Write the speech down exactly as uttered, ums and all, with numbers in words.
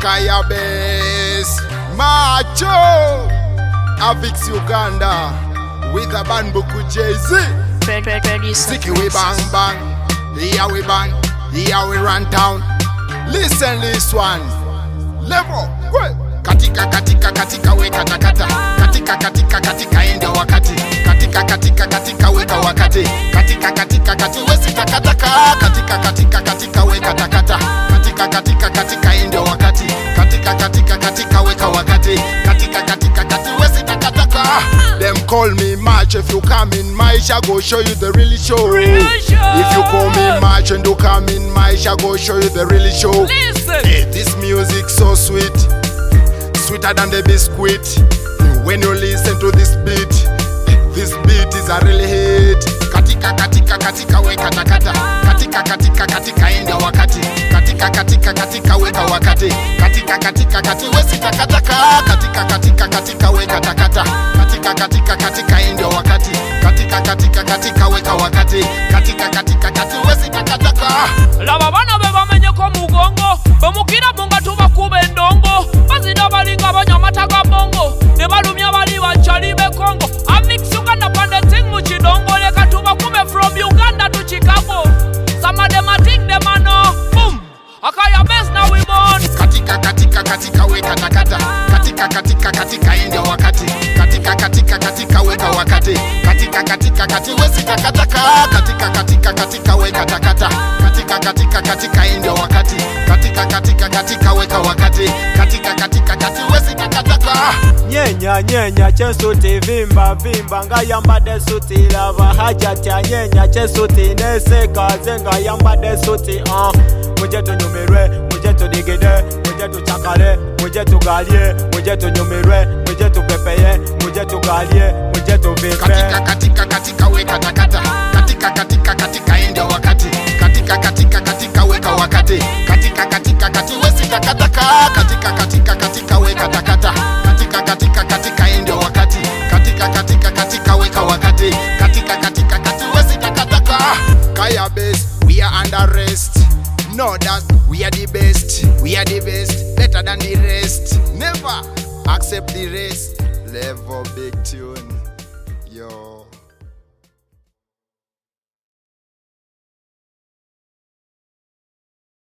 Kaya Bass, Macho, Avix Uganda, with a Banbuku Jay-Z. Sticky we bang bang, here we bang, here we run down. Listen this one, level, well. Katika katika katika weka takata, katika katika katika ende wakati, katika katika katika weka wakati, katika katika katika wesi takataka, katika katika katika weka takata, katika katika katika ende wakati, katika katika katika weka wakati, katika katika katika wesi takataka. Them call me March, if you come in March I go show you the really show. Really show. If you call me March and you come in March I go show you the really show. Listen. Hey, this music so sweet, sweeter than the biscuit. When you listen to this beat, this beat is a really hit. Katika katika katika weka takata, katika katika katika ende wakati, katika katika katika weka wakati, katika katika katika wesi takataka, katika katika katika weka takata, katika katika katika ende wakati, katika katika katika weka wakati, katika katika katika wesi takataka. Laba bana be bamenye ko mugongo, bamukira bunga tuba kube ndongo, bazida balinga banyamata ga bongo, ne balumya bali bachali be Kongo. Avix Uganda pande ting mu chidongo, leka tuba kube from Uganda to Chicago. Some of them a think them a know, boom. Akaya Bass now we born. Katika katika katika weka takata, katika katika katika ende wakati, katika katika katika weka wakati, katika katika katika wesi takataka, katika katika katika weka takata, katika katika katika ende wakati, katika katika katika weka wakati, katika katika katika wesi takataka. Nyenya nyenya chesuti vimba vimba nga yamba desuti lava hajati ya nyenya chesuti neseka zenga yamba desuti ah muje tunyumirwe muje tudigide muje tuchakale muje tugalie muje tunyumirwe muje tupepeye muje tugalie muje tuvimbe. Katika katika katika weka takata, katika katika katika ende wakati, katika katika katika weka wakati, katika katika katika wesi takataka, katika katika katika weka takata, katika katika katika ende wakati, katika katika katika weka wakati, katika katika katika wesi takataka. Kaya Bass, we are under arrest. No, that we are the best, we are the best, better than the rest. Never accept the rest. Level big tune, yo.